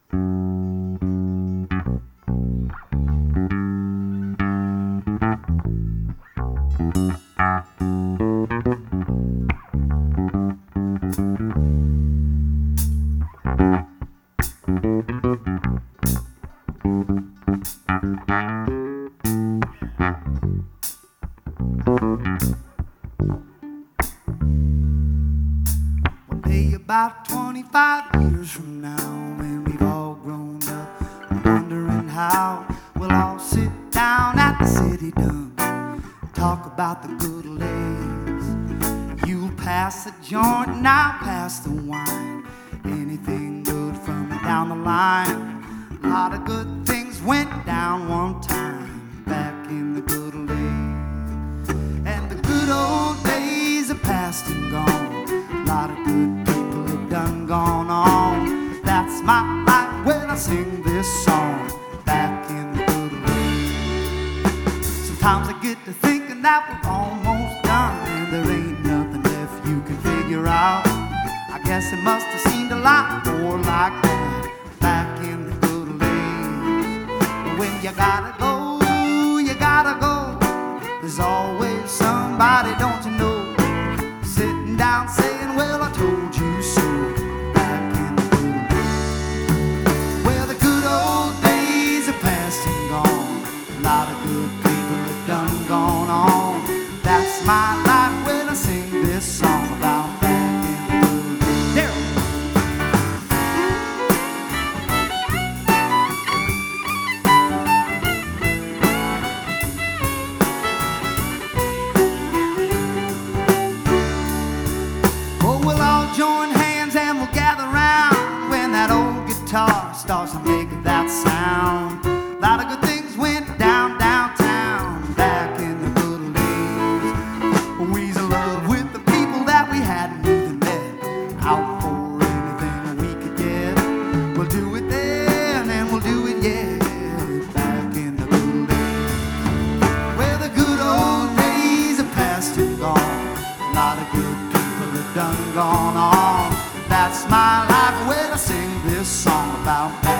One day about 25 years from now, when we've all grown up, I'm wondering how we'll all sit down at the city dump, talk about the good old days. You'll pass the joint and I'll pass the wine. Anything good from down the line. A lot of good things went down one time back in the good old days. And the good old days are past and gone. A lot of good people have done gone on. But that's my life when I sing this song back in the good old days. Sometimes I get to thinking that we're almost done and there ain't nothing left you can figure out. I guess it must have seemed a lot more like that back in the good old days. But when you gotta go, you gotta go. There's always somebody, don't you know, sitting down saying, well, I told you so. Back in the good old days. Well, the good old days are past and gone. A lot of good people have done gone on. That's my life when I sing this song about back in the good old days. There. Oh, we'll all join hands and we'll gather round when that old guitar starts to make that sound. A lot of good things went down downtown back in the good old days. We's in love with the people that we hadn't even met, out for anything we could get. We'll do it then and we'll do it yet back in the good old days. Where the good old days are past and gone. A lot of good people have done gone on. That's my life when I sing this song about that.